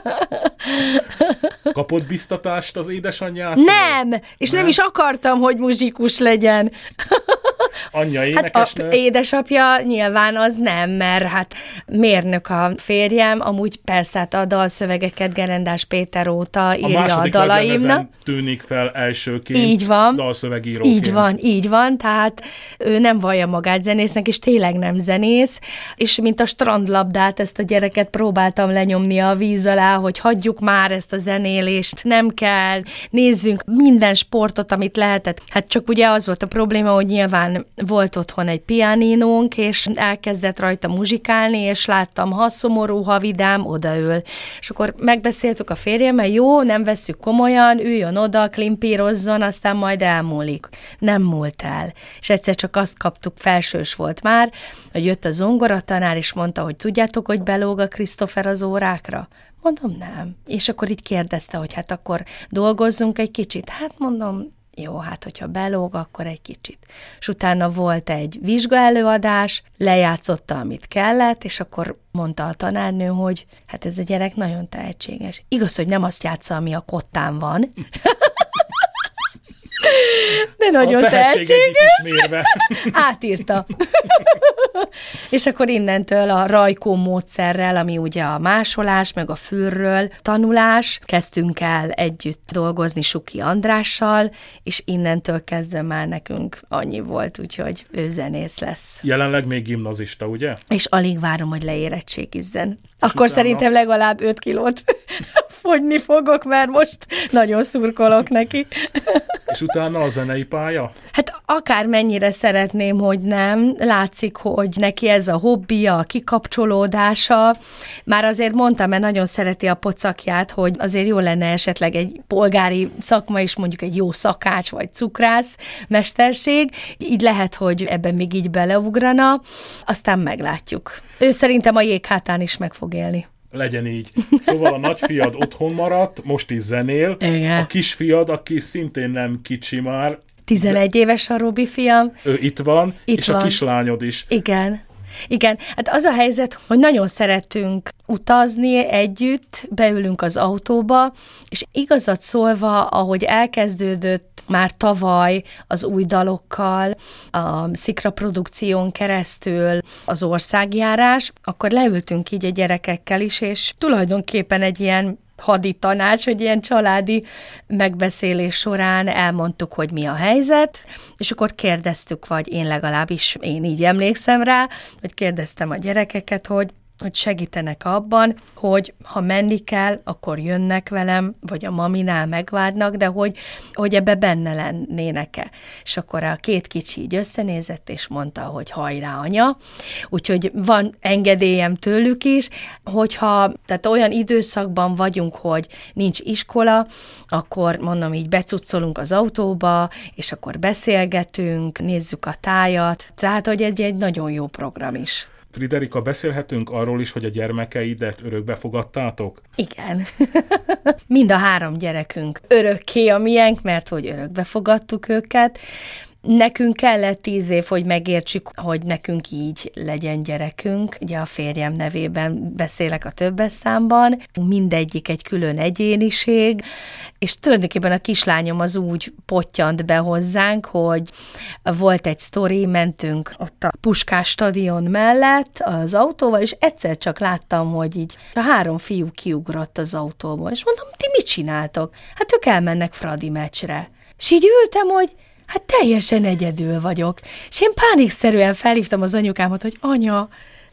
Kapott biztatást az édesanyját? Nem! És nem? nem is akartam, hogy muzsikus legyen. Anyja énekesnő? Hát a édesapja nyilván az nem, mert hát mérnök a férjem, amúgy persze hát a dalszövegeket Gerendás Péter óta írja a, a dalaimnak. Tűnik fel elsőként így van, dalszövegíróként. Így van, így van, tehát ő nem vallja magát zenésznek, és tényleg nem zenész, és mint a strandlabdát, ezt a gyereket próbáltam lenyomni a víz alá, hogy hagyjuk már ezt a zenélést, nem kell, nézzünk minden sportot, amit lehetett. Hát csak ugye az volt a probléma, hogy nyilván volt otthon egy pianinónk, és elkezdett rajta muzsikálni, és láttam, ha szomorú, ha vidám, odaül. És akkor megbeszéltük a férjemmel, jó, nem vesszük komolyan, üljön oda, klimpírozzon, aztán majd elmúlik. Nem múlt el. És egyszer csak azt kaptuk, felsős volt már, hogy jött a zongoratanár, és mondta, hogy tudjátok, hogy belóg a Christopher az órákra? Mondom, nem. És akkor így kérdezte, hogy hát akkor dolgozzunk egy kicsit. Hát mondom, jó, hát hogyha belóg, akkor egy kicsit. És utána volt egy vizsgaelőadás, lejátszotta, amit kellett, és akkor mondta a tanárnő, hogy hát ez a gyerek nagyon tehetséges. Igaz, hogy nem azt játsza, ami a kottán van, de nagyon tehetséges. Átírta. És akkor innentől a Rajkó módszerrel, ami ugye a másolás, meg a fülről tanulás, kezdtünk el együtt dolgozni Suki Andrással, és innentől kezdve már nekünk annyi volt, úgyhogy ő zenész lesz. Jelenleg még gimnazista, ugye? És alig várom, hogy leérettségizzen. Akkor utána... szerintem legalább öt kilót fogyni fogok, mert most nagyon szurkolok neki. És utána a zenei pálya? Hát akármennyire szeretném, hogy nem. Látszik, hogy neki ez a hobbija, a kikapcsolódása. Már azért mondtam, mert nagyon szereti a pocakját, hogy azért jó lenne esetleg egy polgári szakma is, mondjuk egy jó szakács vagy cukrász mesterség. Így lehet, hogy ebben még így beleugrana. Aztán meglátjuk. Ő szerintem a jéghátán is meg fog élni. Legyen így. Szóval a nagyfiad otthon maradt, most is zenél. Igen. A kisfiad, aki szintén nem kicsi már. tizenegy éves a Robi fiam. Ő itt van, itt és van. A kislányod is. Igen. Igen, hát az a helyzet, hogy nagyon szeretünk utazni együtt, beülünk az autóba, és igazat szólva, ahogy elkezdődött már tavaly az új dalokkal, a Szikra produkción keresztül az országjárás, akkor leültünk így a gyerekekkel is, és tulajdonképpen egy ilyen hadi tanács, hogy ilyen családi megbeszélés során elmondtuk, hogy mi a helyzet, és akkor kérdeztük, vagy én legalábbis, én így emlékszem rá, hogy kérdeztem a gyerekeket, hogy hogy segítenek abban, hogy ha menni kell, akkor jönnek velem, vagy a maminál megvárnak, de hogy, hogy ebbe benne lennének-e. És akkor a két kicsi így összenézett, és mondta, hogy hajrá, anya. Úgyhogy van engedélyem tőlük is, hogyha tehát olyan időszakban vagyunk, hogy nincs iskola, akkor mondom így becuccolunk az autóba, és akkor beszélgetünk, nézzük a tájat. Tehát, hogy ez egy nagyon jó program is. Friderika, beszélhetünk arról is, hogy a gyermekeidet örökbe fogadtátok? Igen. Mind a három gyerekünk örökké a miénk, mert hogy örökbe fogadtuk őket. Nekünk kellett tíz év, hogy megértsük, hogy nekünk így legyen gyerekünk. Ugye a férjem nevében beszélek a többes számban. Mindegyik egy külön egyéniség, és tulajdonképpen a kislányom az úgy pottyant be hozzánk, hogy volt egy sztori, mentünk ott a Puskás stadion mellett az autóval, és egyszer csak láttam, hogy így a három fiú kiugrott az autóból, és mondom, ti mit csináltok? Hát ők elmennek Fradi meccsre. És így ültem, hogy hát teljesen egyedül vagyok. És én pánikszerűen felhívtam az anyukámat, hogy anya,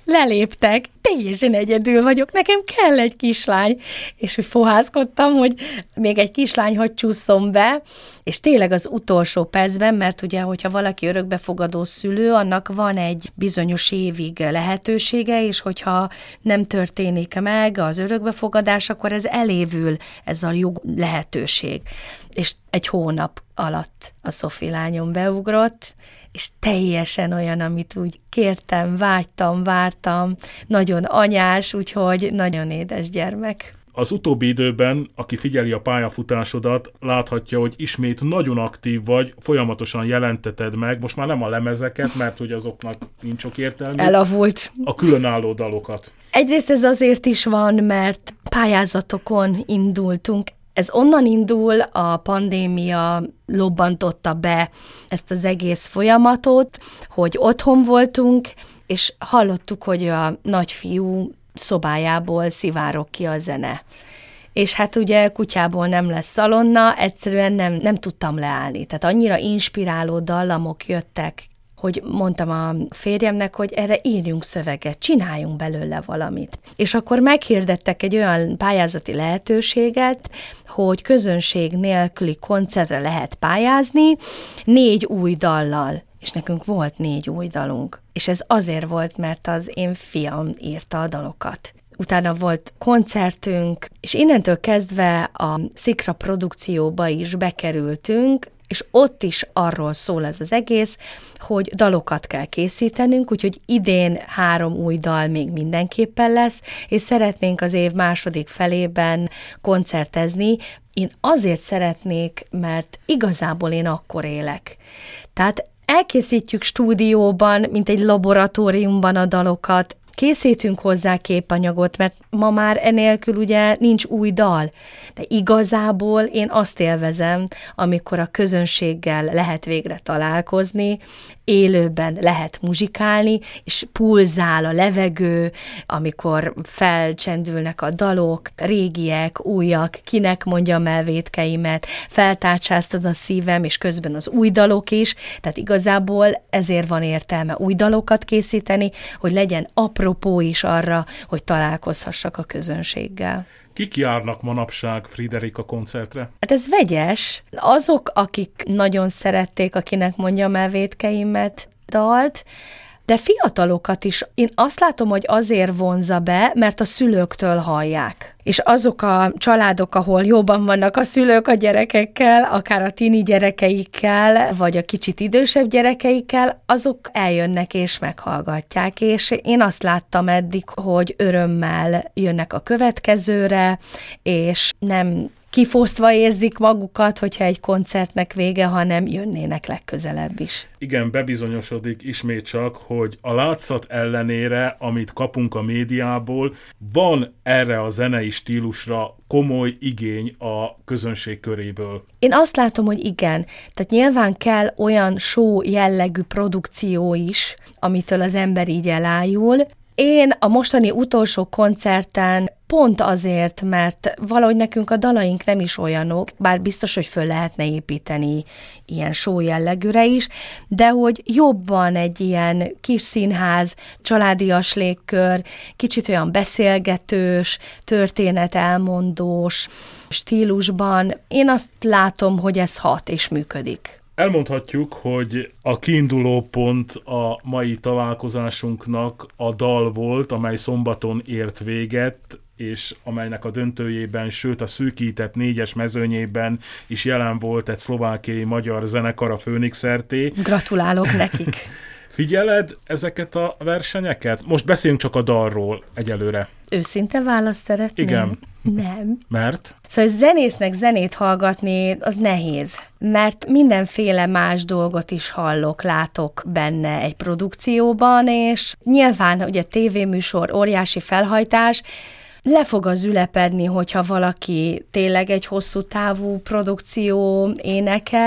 leléptek, teljesen egyedül vagyok, nekem kell egy kislány. És hogy fohászkodtam, hogy még egy kislány hadd csúszom be, és tényleg az utolsó percben, mert ugye, hogyha valaki örökbefogadó szülő, annak van egy bizonyos évig lehetősége, és hogyha nem történik meg az örökbefogadás, akkor ez elévül, ez a jog lehetőség. És egy hónap alatt a Szofi lányom beugrott, és teljesen olyan, amit úgy kértem, vágytam, vártam, nagyon anyás, úgyhogy nagyon édes gyermek. Az utóbbi időben, aki figyeli a pályafutásodat, láthatja, hogy ismét nagyon aktív vagy, folyamatosan jelenteted meg, most már nem a lemezeket, mert hogy azoknak nincs sok értelme. Elavult. A különálló dalokat. Egyrészt ez azért is van, mert pályázatokon indultunk. Ez onnan indul, a pandémia lobbantotta be ezt az egész folyamatot, hogy otthon voltunk, és hallottuk, hogy a nagyfiú szobájából szivárog ki a zene. És hát ugye kutyából nem lesz szalonna, egyszerűen nem, nem tudtam leállni. Tehát annyira inspiráló dallamok jöttek, hogy mondtam a férjemnek, hogy erre írjunk szöveget, csináljunk belőle valamit. És akkor meghirdettek egy olyan pályázati lehetőséget, hogy közönség nélküli koncertre lehet pályázni, négy új dallal. És nekünk volt négy új dalunk. És ez azért volt, mert az én fiam írta a dalokat. Utána volt koncertünk, és innentől kezdve a Szikra produkcióba is bekerültünk, és ott is arról szól ez az egész, hogy dalokat kell készítenünk, úgyhogy idén három új dal még mindenképpen lesz, és szeretnénk az év második felében koncertezni. Én azért szeretnék, mert igazából én akkor élek. Tehát elkészítjük stúdióban, mint egy laboratóriumban a dalokat, készítünk hozzá képanyagot, mert ma már enélkül ugye nincs új dal, de igazából én azt élvezem, amikor a közönséggel lehet végre találkozni, élőben lehet muzsikálni, és pulzál a levegő, amikor felcsendülnek a dalok, régiek, újak, kinek mondjam el vétkeimet, feltárcsáztad a szívem, és közben az új dalok is, tehát igazából ezért van értelme új dalokat készíteni, hogy legyen apropó is arra, hogy találkozhassak a közönséggel. Kik járnak manapság Friederika koncertre? Hát ez vegyes. Azok, akik nagyon szerették, akinek mondjam el vétkeimet dalt, de fiatalokat is. Én azt látom, hogy azért vonza be, mert a szülőktől hallják. És azok a családok, ahol jobban vannak a szülők a gyerekekkel, akár a tini gyerekeikkel, vagy a kicsit idősebb gyerekeikkel, azok eljönnek és meghallgatják. És én azt láttam eddig, hogy örömmel jönnek a következőre, és nem kifosztva érzik magukat, hogyha egy koncertnek vége, hanem jönnének legközelebb is. Igen, bebizonyosodik ismét csak, hogy a látszat ellenére, amit kapunk a médiából, van erre a zenei stílusra komoly igény a közönség köréből. Én azt látom, hogy igen. Tehát nyilván kell olyan show jellegű produkció is, amitől az ember így elájul. Én a mostani utolsó koncerten pont azért, mert valahogy nekünk a dalaink nem is olyanok, bár biztos, hogy föl lehetne építeni ilyen show jellegűre is, de hogy jobban egy ilyen kis színház, családias légkör, kicsit olyan beszélgetős, történet elmondós stílusban. Én azt látom, hogy ez hat és működik. Elmondhatjuk, hogy a kiinduló pont a mai találkozásunknak a dal volt, amely szombaton ért véget, és amelynek a döntőjében, sőt a szűkített négyes mezőnyében is jelen volt egy szlovákiai magyar zenekar, a Főnix er té. Gratulálok nekik! Figyeled ezeket a versenyeket? Most beszéljünk csak a dalról egyelőre. Őszinte választ szeretném? Igen. Nem. Mert? Szóval zenésznek zenét hallgatni, az nehéz, mert mindenféle más dolgot is hallok, látok benne egy produkcióban, és nyilván ugye tévéműsor, óriási felhajtás, le fog az ülepedni, hogyha valaki tényleg egy hosszú távú produkció énekes.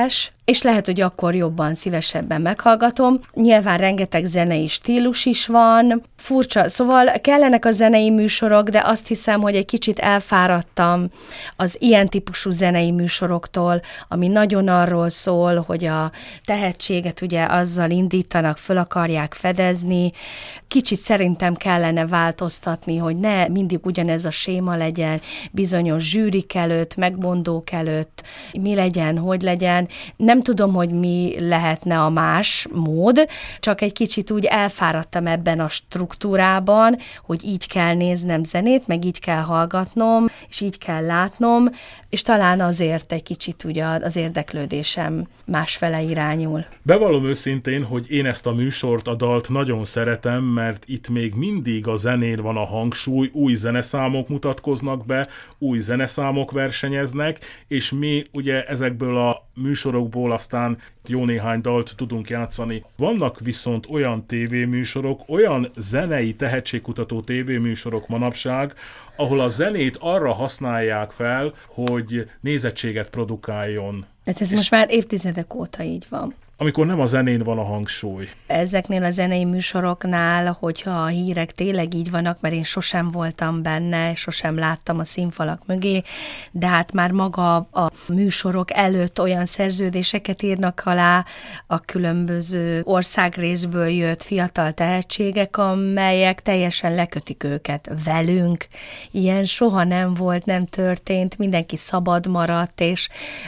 és lehet, hogy akkor jobban, szívesebben meghallgatom. Nyilván rengeteg zenei stílus is van, furcsa, szóval kellenek a zenei műsorok, de azt hiszem, hogy egy kicsit elfáradtam az ilyen típusú zenei műsoroktól, ami nagyon arról szól, hogy a tehetséget ugye azzal indítanak, föl akarják fedezni. Kicsit szerintem kellene változtatni, hogy ne mindig ugyanez a séma legyen, bizonyos zsűrik előtt, megmondók előtt, mi legyen, hogy legyen. Nem tudom, hogy mi lehetne a más mód, csak egy kicsit úgy elfáradtam ebben a struktúrában, hogy így kell néznem zenét, meg így kell hallgatnom, és így kell látnom, és talán azért egy kicsit ugye az érdeklődésem másfele irányul. Bevallom őszintén, hogy én ezt a műsort, a dalt nagyon szeretem, mert itt még mindig a zenén van a hangsúly, új zeneszámok mutatkoznak be, új zeneszámok versenyeznek, és mi ugye ezekből a műsorokból aztán jó néhány dalt tudunk játszani. Vannak viszont olyan tévéműsorok, olyan zenei tehetségkutató tévéműsorok manapság, ahol a zenét arra használják fel, hogy nézettséget produkáljon. Hát ez most már évtizedek óta így van. Amikor nem a zenén van a hangsúly. Ezeknél a zenei műsoroknál, hogyha a hírek tényleg így vannak, mert én sosem voltam benne, sosem láttam a színfalak mögé, de hát már maga a műsorok előtt olyan szerződéseket írnak alá a különböző országrészből jött fiatal tehetségek, amelyek teljesen lekötik őket velünk. Ilyen soha nem volt, nem történt, mindenki szabad maradt, és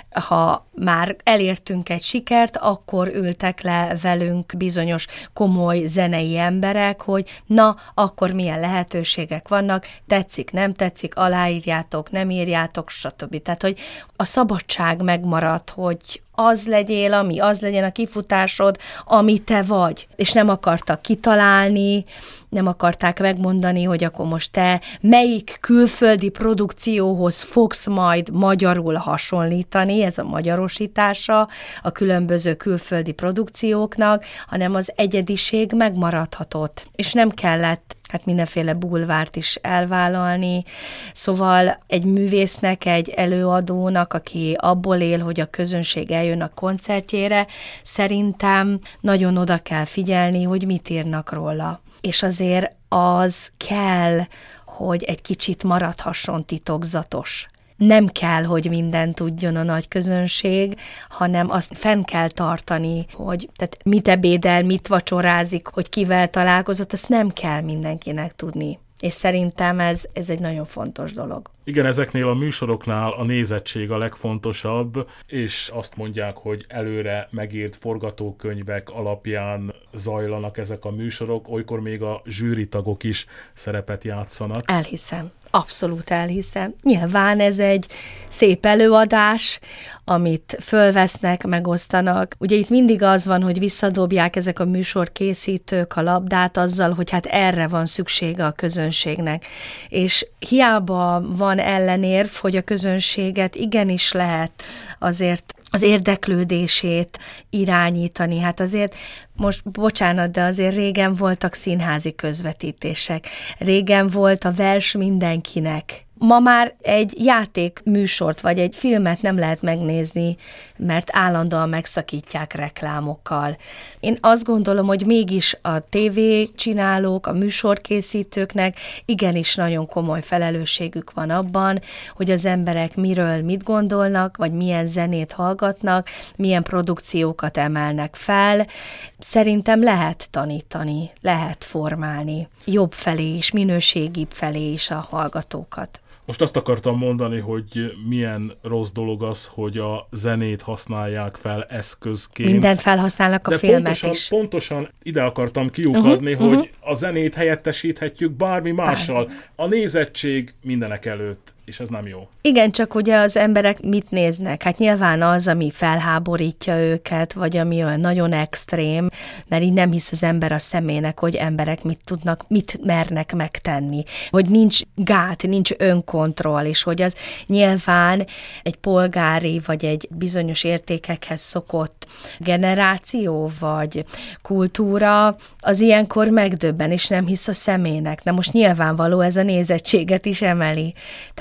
ha már elértünk egy sikert, akkor ültek le velünk bizonyos komoly zenei emberek, hogy na, akkor milyen lehetőségek vannak, tetszik, nem tetszik, aláírjátok, nem írjátok, stb. Tehát, hogy a szabadság megmaradt, hogy az legyél, ami, az legyen a kifutásod, ami te vagy. És nem akartak kitalálni, nem akarták megmondani, hogy akkor most te melyik külföldi produkcióhoz fogsz majd magyarul hasonlítani, ez a magyarosítása a különböző külföldi produkcióknak, hanem az egyediség megmaradhatott, és nem kellett hát mindenféle bulvárt is elvállalni. Szóval egy művésznek, egy előadónak, aki abból él, hogy a közönség eljön a koncertjére, szerintem nagyon oda kell figyelni, hogy mit írnak róla. És azért az kell, hogy egy kicsit maradhasson titokzatos. Nem kell, hogy mindent tudjon a nagy közönség, hanem azt fenn kell tartani, hogy tehát mit ebédel, mit vacsorázik, hogy kivel találkozott, azt nem kell mindenkinek tudni. És szerintem ez, ez egy nagyon fontos dolog. Igen, ezeknél a műsoroknál a nézettség a legfontosabb, és azt mondják, hogy előre megírt forgatókönyvek alapján zajlanak ezek a műsorok, olykor még a zsűritagok is szerepet játszanak. Elhiszem. Abszolút elhiszem. Nyilván ez egy szép előadás, amit fölvesznek, megosztanak. Ugye itt mindig az van, hogy visszadobják ezek a műsorkészítők a labdát azzal, hogy hát erre van szüksége a közönségnek. És hiába van ellenérv, hogy a közönséget igenis lehet azért az érdeklődését irányítani. Hát azért most, bocsánat, de azért régen voltak színházi közvetítések. Régen volt a vers mindenkinek. Ma már egy játékműsort vagy egy filmet nem lehet megnézni, mert állandóan megszakítják reklámokkal. Én azt gondolom, hogy mégis a tévécsinálók, a műsorkészítőknek igenis nagyon komoly felelősségük van abban, hogy az emberek miről mit gondolnak, vagy milyen zenét hallgatnak, milyen produkciókat emelnek fel. Szerintem lehet tanítani, lehet formálni jobb felé is, minőségibb felé is a hallgatókat. Most azt akartam mondani, hogy milyen rossz dolog az, hogy a zenét használják fel eszközként. Mindent felhasználnak a de filmek pontosan, is. pontosan ide akartam kiukadni, uh-huh, hogy uh-huh. a zenét helyettesíthetjük bármi mással. Bármi. A nézettség mindenek előtt, és ez nem jó. Igen, csak ugye az emberek mit néznek? Hát nyilván az, ami felháborítja őket, vagy ami olyan nagyon extrém, mert így nem hisz az ember a szemének, hogy emberek mit tudnak, mit mernek megtenni. Hogy nincs gát, nincs önkontroll, és hogy az nyilván egy polgári, vagy egy bizonyos értékekhez szokott generáció, vagy kultúra, az ilyenkor megdöbben, és nem hisz a szemének. De most nyilvánvaló ez a nézettséget is emeli. Tehát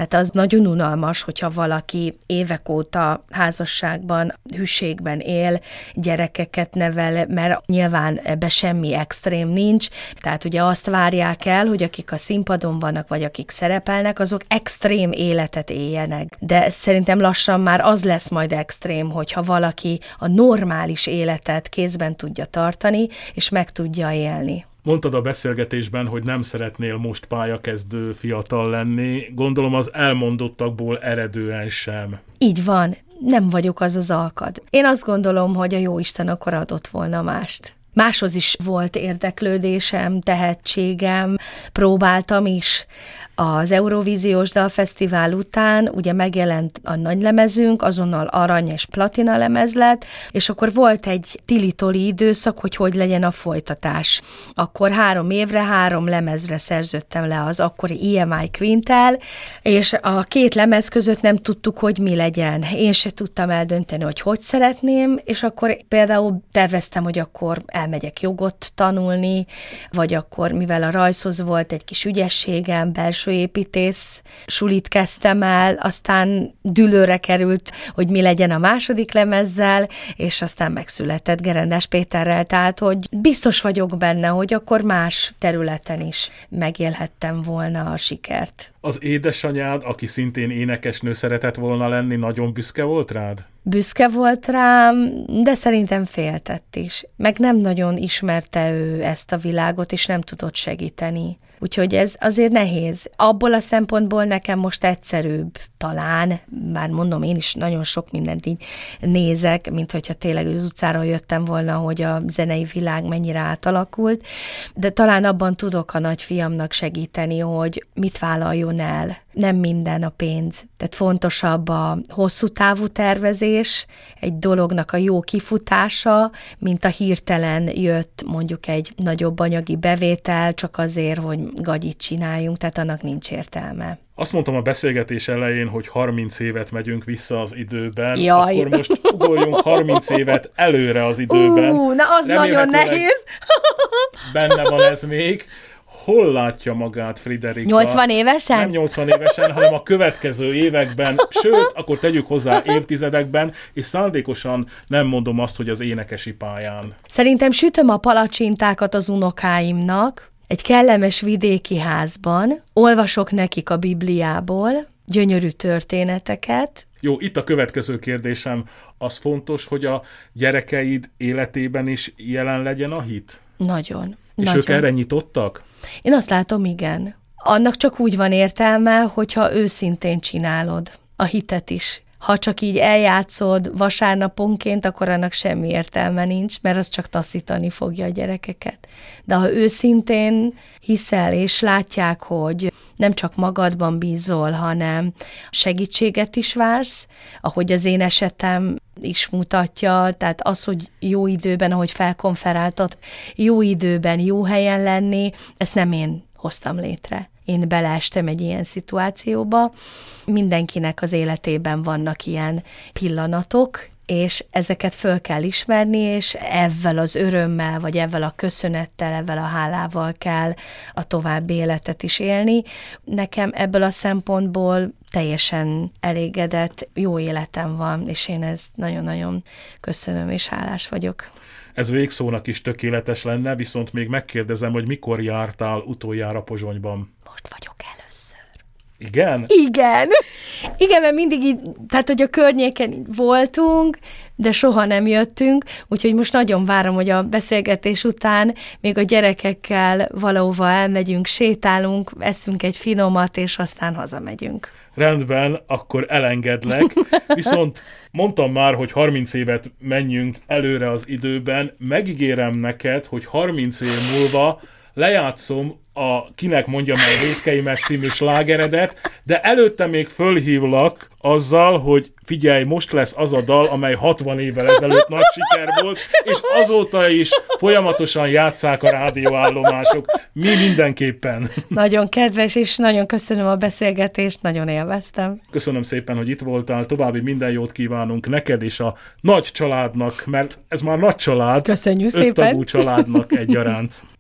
Tehát az nagyon unalmas, hogyha valaki évek óta házasságban, hűségben él, gyerekeket nevel, mert nyilván ebbe semmi extrém nincs. Tehát ugye azt várják el, hogy akik a színpadon vannak, vagy akik szerepelnek, azok extrém életet éljenek. De szerintem lassan már az lesz majd extrém, hogyha valaki a normális életet kézben tudja tartani, és meg tudja élni. Mondtad a beszélgetésben, hogy nem szeretnél most pályakezdő fiatal lenni. Gondolom az elmondottakból eredően sem. Így van. Nem vagyok az az alkad. Én azt gondolom, hogy a jóisten akkor adott volna mást. Máshoz is volt érdeklődésem, tehetségem, próbáltam is. Az Eurovíziós Dalfesztivál után ugye megjelent a nagylemezünk, azonnal arany és platina lemez lett, és akkor volt egy tili-toli időszak, hogy hogy legyen a folytatás. Akkor három évre, három lemezre szerződtem le az akkori E M I Quinttel, és a két lemez között nem tudtuk, hogy mi legyen. Én se tudtam eldönteni, hogy hogy szeretném, és akkor például terveztem, hogy akkor elmegyek jogot tanulni, vagy akkor, mivel a rajzhoz volt egy kis ügyességem, belső építész sulit kezdtem el, aztán dűlőre került, hogy mi legyen a második lemezzel, és aztán megszületett Gerendás Péterrel, tehát hogy biztos vagyok benne, hogy akkor más területen is megélhettem volna a sikert. Az édesanyád, aki szintén énekesnő szeretett volna lenni, nagyon büszke volt rád? Büszke volt rám, de szerintem féltett is. Meg nem nagyon ismerte ő ezt a világot, és nem tudott segíteni. Úgyhogy ez azért nehéz. Abból a szempontból nekem most egyszerűbb talán, bár mondom, én is nagyon sok mindent így nézek, mint hogyha tényleg az utcáról jöttem volna, hogy a zenei világ mennyire átalakult, de talán abban tudok a nagyfiamnak segíteni, hogy mit vállaljon el. Nem minden a pénz. Tehát fontosabb a hosszú távú tervezés, egy dolognak a jó kifutása, mint a hirtelen jött mondjuk egy nagyobb anyagi bevétel, csak azért, hogy gagyit csináljunk, tehát annak nincs értelme. Azt mondtam a beszélgetés elején, hogy harminc évet megyünk vissza az időben. Jaj. Akkor most ugorjunk harminc évet előre az időben. Ú, na az nagyon nehéz. Benne van ez még. Hol látja magát Friderika? nyolcvan évesen? Nem nyolcvan évesen, hanem a következő években, sőt, akkor tegyük hozzá évtizedekben, és szándékosan nem mondom azt, hogy az énekesi pályán. Szerintem sütöm a palacsintákat az unokáimnak, egy kellemes vidéki házban, olvasok nekik a Bibliából, gyönyörű történeteket. Jó, itt a következő kérdésem. Az fontos, hogy a gyerekeid életében is jelen legyen a hit? Nagyon. És Nagyon. ők erre nyitottak? Én azt látom, igen. Annak csak úgy van értelme, hogyha őszintén csinálod a hitet is. Ha csak így eljátszod vasárnaponként, akkor annak semmi értelme nincs, mert az csak taszítani fogja a gyerekeket. De ha őszintén hiszel, és látják, hogy nem csak magadban bízol, hanem segítséget is vársz, ahogy az én esetem is mutatja, tehát az, hogy jó időben, ahogy felkonferáltad, jó időben, jó helyen lenni, ezt nem én hoztam létre. Én beleestem egy ilyen szituációba. Mindenkinek az életében vannak ilyen pillanatok, és ezeket föl kell ismerni, és ezzel az örömmel, vagy ezzel a köszönettel, ezzel a hálával kell a további életet is élni. Nekem ebből a szempontból teljesen elégedett, jó életem van, és én ezt nagyon-nagyon köszönöm, és hálás vagyok. Ez végszónak is tökéletes lenne, viszont még megkérdezem, hogy mikor jártál utoljára Pozsonyban? Most vagyok először. Igen? Igen. Igen, mert mindig így, tehát hogy a környéken voltunk, de soha nem jöttünk, úgyhogy most nagyon várom, hogy a beszélgetés után még a gyerekekkel valahova elmegyünk, sétálunk, eszünk egy finomat, és aztán hazamegyünk. Rendben, akkor elengedlek. Viszont mondtam már, hogy harminc évet menjünk előre az időben. Megígérem neked, hogy harminc év múlva lejátszom a Kinek mondjam el vétkeimet című slágeredet, de előtte még fölhívlak azzal, hogy figyelj, most lesz az a dal, amely hatvan évvel ezelőtt nagy siker volt, és azóta is folyamatosan játsszák a rádióállomások. Mi mindenképpen. Nagyon kedves, és nagyon köszönöm a beszélgetést, nagyon élveztem. Köszönöm szépen, hogy itt voltál, további minden jót kívánunk neked és a nagy családnak, mert ez már nagy család. Köszönjük öt szépen. tagú családnak egyaránt.